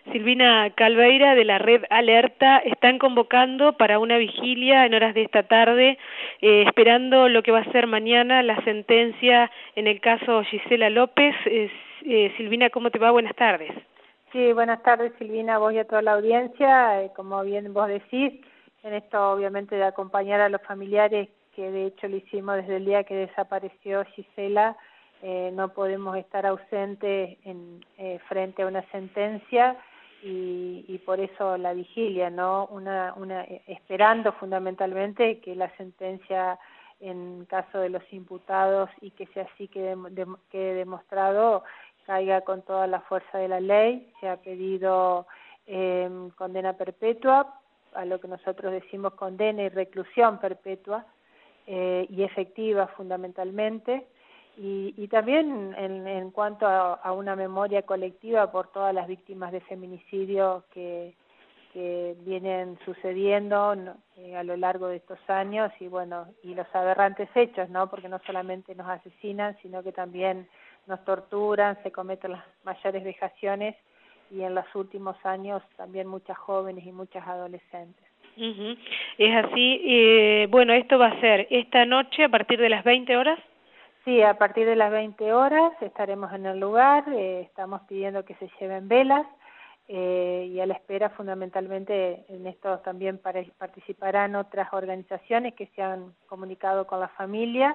Silvina Calveira de la Red Alerta están convocando para una vigilia en horas de esta tarde, esperando lo que va a ser mañana la sentencia en el caso Gisela López. Silvina, ¿cómo te va? Buenas tardes. Sí, buenas tardes, Silvina, vos y a toda la audiencia. Como bien vos decís, en esto obviamente de acompañar a los familiares, que de hecho lo hicimos desde el día que desapareció Gisela, no podemos estar ausentes frente a una sentencia y por eso la vigilia, ¿no? Esperando fundamentalmente que la sentencia en caso de los imputados y que sea así quede demostrado, caiga con toda la fuerza de la ley. Se ha pedido condena perpetua, a lo que nosotros decimos condena y reclusión perpetua, y efectiva fundamentalmente, y también en cuanto a una memoria colectiva por todas las víctimas de feminicidio que vienen sucediendo a lo largo de estos años, y bueno, y los aberrantes hechos, ¿no? Porque no solamente nos asesinan, sino que también nos torturan, se cometen las mayores vejaciones, y en los últimos años también muchas jóvenes y muchas adolescentes. Es así. Bueno, esto va a ser esta noche a partir de las 20 horas. Sí, a partir de las 20 horas estaremos en el lugar, estamos pidiendo que se lleven velas, y a la espera fundamentalmente en esto también participarán otras organizaciones que se han comunicado con la familia,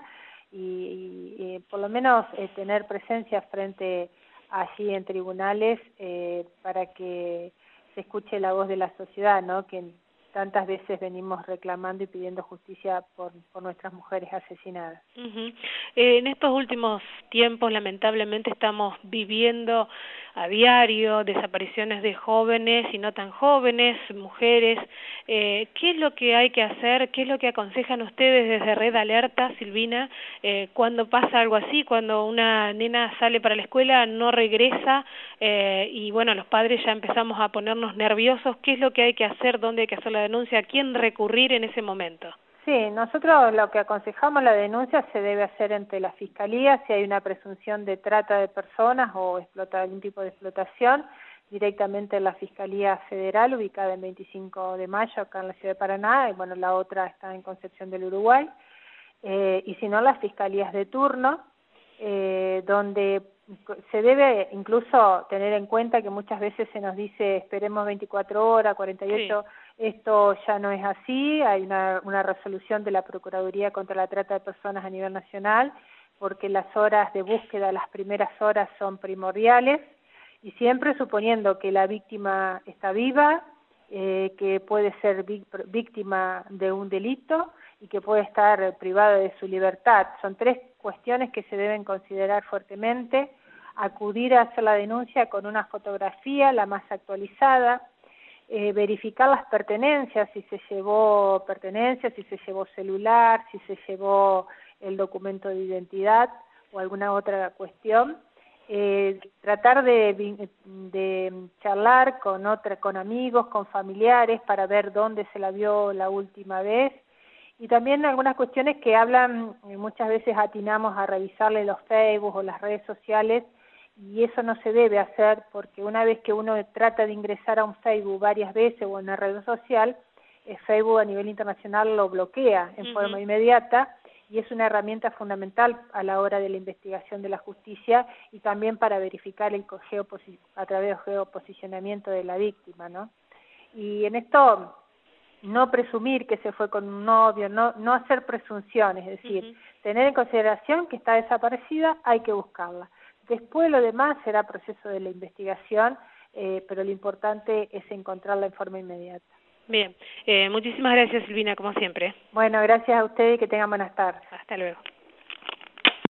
y por lo menos tener presencia frente allí en tribunales, para que se escuche la voz de la sociedad, ¿no? Que tantas veces venimos reclamando y pidiendo justicia por nuestras mujeres asesinadas. En estos últimos tiempos, lamentablemente, estamos viviendo a diario desapariciones de jóvenes y no tan jóvenes, mujeres. ¿Qué es lo que hay que hacer? ¿Qué es lo que aconsejan ustedes desde Red Alerta, Silvina, cuando pasa algo así, cuando una nena sale para la escuela, no regresa, y bueno, los padres ya empezamos a ponernos nerviosos? ¿Qué es lo que hay que hacer? ¿Dónde hay que hacer la denuncia? ¿A quién recurrir en ese momento? Sí, nosotros lo que aconsejamos, la denuncia se debe hacer ante la Fiscalía. Si hay una presunción de trata de personas o algún tipo de explotación, directamente en la Fiscalía Federal, ubicada en 25 de Mayo, acá en la ciudad de Paraná, y bueno, la otra está en Concepción del Uruguay, y si no, las fiscalías de turno, donde se debe incluso tener en cuenta que muchas veces se nos dice esperemos 24 horas, 48, sí. Esto ya no es así. Hay una resolución de la Procuraduría contra la Trata de Personas a nivel nacional, porque las horas de búsqueda, las primeras horas son primordiales, y siempre suponiendo que la víctima está viva, que puede ser víctima de un delito y que puede estar privada de su libertad. Son tres cuestiones que se deben considerar fuertemente. Acudir a hacer la denuncia con una fotografía la más actualizada, verificar las pertenencias, si se llevó pertenencias, si se llevó celular, si se llevó el documento de identidad o alguna otra cuestión. Tratar de charlar con amigos, con familiares, para ver dónde se la vio la última vez. Y también algunas cuestiones que hablan, muchas veces atinamos a revisarle los Facebook o las redes sociales, y eso no se debe hacer, porque una vez que uno trata de ingresar a un Facebook varias veces o en una red social, Facebook a nivel internacional lo bloquea en forma inmediata, y es una herramienta fundamental a la hora de la investigación de la justicia, y también para verificar a través del geoposicionamiento de la víctima, ¿no? Y en esto, no presumir que se fue con un novio, no hacer presunciones, es decir, tener en consideración que está desaparecida, hay que buscarla. Después lo demás será proceso de la investigación, pero lo importante es encontrarla en forma inmediata. Bien, muchísimas gracias, Silvina, como siempre. Bueno, gracias a ustedes y que tengan buenas tardes. Hasta luego.